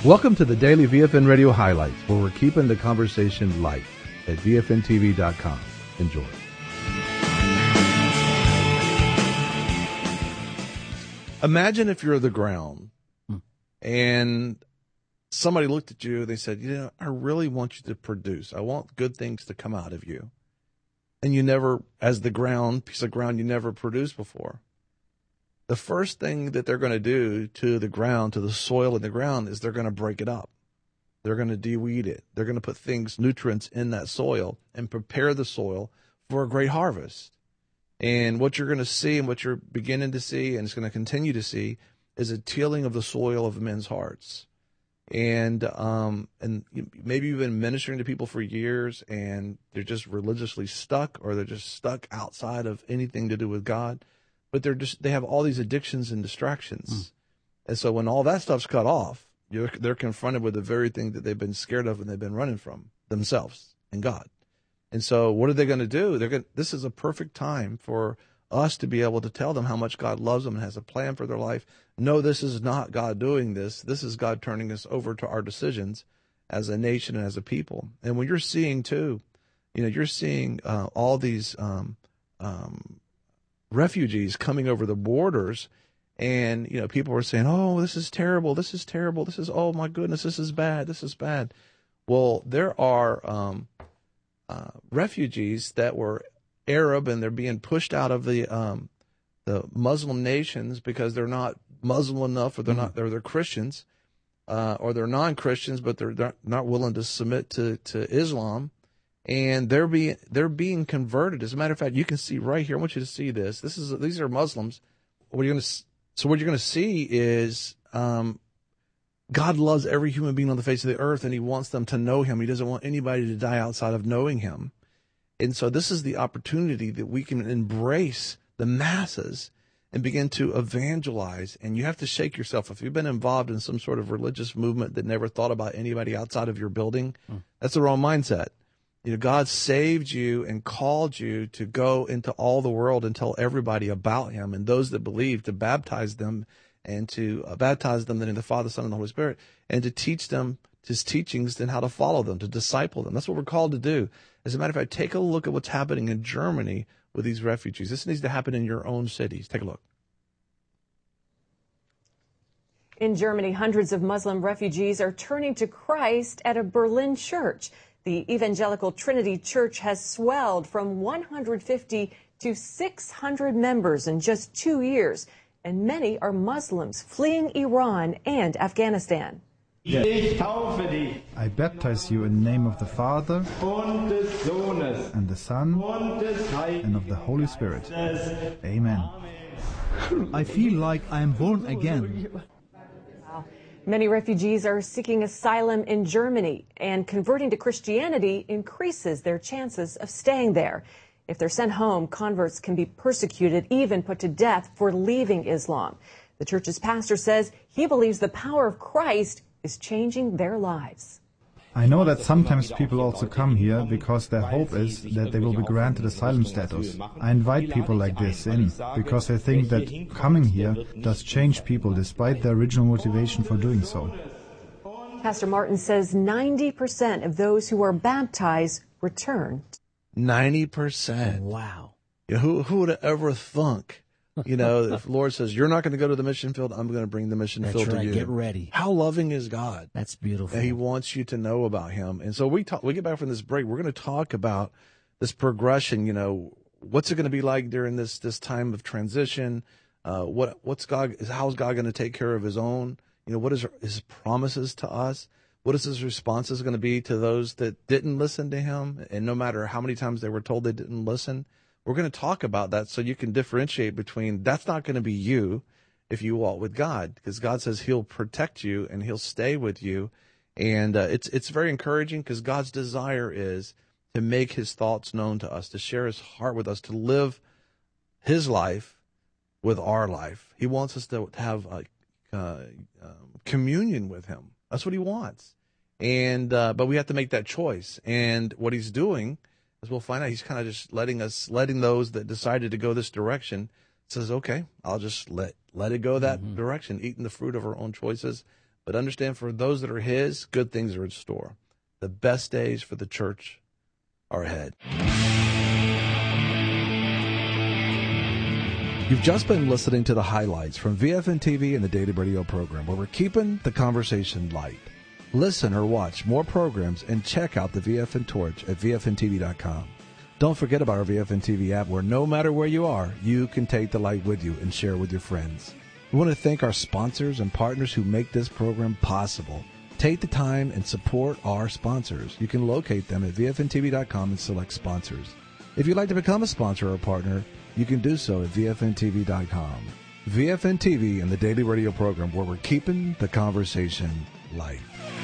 Welcome to the Daily VFN Radio Highlights, where we're keeping the conversation light at VFNTV.com. Enjoy. Imagine if you're the ground and somebody looked at you, they said, I really want you to produce. I want good things to come out of you. And you never, as the piece of ground, you never produced before. The first thing that they're going to do to the ground, to the soil in the ground, is they're going to break it up. They're going to de-weed it. They're going to put nutrients in that soil and prepare the soil for a great harvest. And what you're going to see and what you're beginning to see and it's going to continue to see is a tilling of the soil of men's hearts. And maybe you've been ministering to people for years and they're just religiously stuck, or they're just stuck outside of anything to do with God. But they have all these addictions and distractions. And so when all that stuff's cut off, they're confronted with the very thing that they've been scared of and they've been running from, themselves and God. And so what are they going to do? This is a perfect time for us to be able to tell them how much God loves them and has a plan for their life. No, this is not God doing this. This is God turning us over to our decisions as a nation and as a people. And when you're seeing too, you're seeing all these refugees coming over the borders, and people are saying, "Oh, this is terrible. This is terrible. This is, oh my goodness, this is bad. This is bad." Well, there are refugees that were Arab, and they're being pushed out of the Muslim nations because they're not Muslim enough, or they're Christians, or they're non-Christians, but they're not willing to submit to Islam. And they're being converted. As a matter of fact, you can see right here. I want you to see this. These are Muslims. What you're going to see is God loves every human being on the face of the earth, and He wants them to know Him. He doesn't want anybody to die outside of knowing Him. And so this is the opportunity that we can embrace the masses and begin to evangelize. And you have to shake yourself. If you've been involved in some sort of religious movement that never thought about anybody outside of your building, that's the wrong mindset. God saved you and called you to go into all the world and tell everybody about Him, and those that believe, to baptize them, and to baptize them in the Father, Son, and the Holy Spirit, and to teach them His teachings and how to follow them, to disciple them. That's what we're called to do. As a matter of fact, take a look at what's happening in Germany with these refugees. This needs to happen in your own cities. Take a look. In Germany, hundreds of Muslim refugees are turning to Christ at a Berlin church. The Evangelical Trinity Church has swelled from 150 to 600 members in just 2 years, and many are Muslims fleeing Iran and Afghanistan. I baptize you in the name of the Father, and the Son, and of the Holy Spirit. Amen. I feel like I am born again. Many refugees are seeking asylum in Germany, and converting to Christianity increases their chances of staying there. If they're sent home, converts can be persecuted, even put to death for leaving Islam. The church's pastor says he believes the power of Christ is changing their lives. I know that sometimes people also come here because their hope is that they will be granted asylum status. I invite people like this in because I think that coming here does change people despite their original motivation for doing so. Pastor Martin says 90% of those who are baptized return. 90%. Wow. Who would have ever thunk? If the Lord says, you're not going to go to the mission field, I'm going to bring the mission field to you. Get ready. How loving is God? That's beautiful. And He wants you to know about Him. And so we get back from this break, we're going to talk about this progression. What's it going to be like during this time of transition? How's God going to take care of His own? What is His promises to us? What is His responses going to be to those that didn't listen to Him? And no matter how many times they were told they didn't listen, we're going to talk about that so you can differentiate between that's not going to be you if you walk with God, because God says He'll protect you and He'll stay with you. And it's very encouraging, because God's desire is to make His thoughts known to us, to share His heart with us, to live His life with our life. He wants us to have communion with Him. That's what He wants. And but we have to make that choice. And what He's doing, as we'll find out, He's kind of just letting those that decided to go this direction, says, okay, I'll just let it go that direction, eating the fruit of our own choices. But understand, for those that are his, good things are in store. The best days for the church are ahead. You've just been listening to the highlights from VFN TV and the Daily Radio program, where we're keeping the conversation light. Listen or watch more programs and check out the VFN Torch at VFNTV.com. Don't forget about our VFN TV app, where no matter where you are, you can take the light with you and share with your friends. We want to thank our sponsors and partners who make this program possible. Take the time and support our sponsors. You can locate them at VFNTV.com and select sponsors. If you'd like to become a sponsor or partner, you can do so at VFNTV.com. VFN TV and the Daily Radio program, where we're keeping the conversation light.